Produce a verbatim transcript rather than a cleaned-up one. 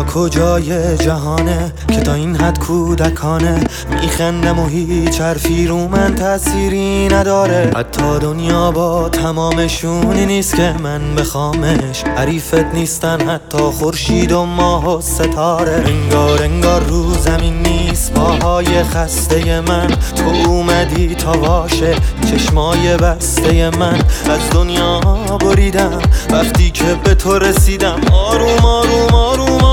کجای جهانه که تا این حد کودکانه میخندم و هیچ حرفی رو من تأثیری نداره. حتی دنیا با تمامشونی نیست که من بخوامش، حریفت نیستن حتی خورشید و ماه و ستاره. انگار انگار رو زمین نیست پاهای خسته من، تو اومدی تا واشه چشمای بسته من. از دنیا بریدم وقتی که به تو رسیدم، آروم آروم آروم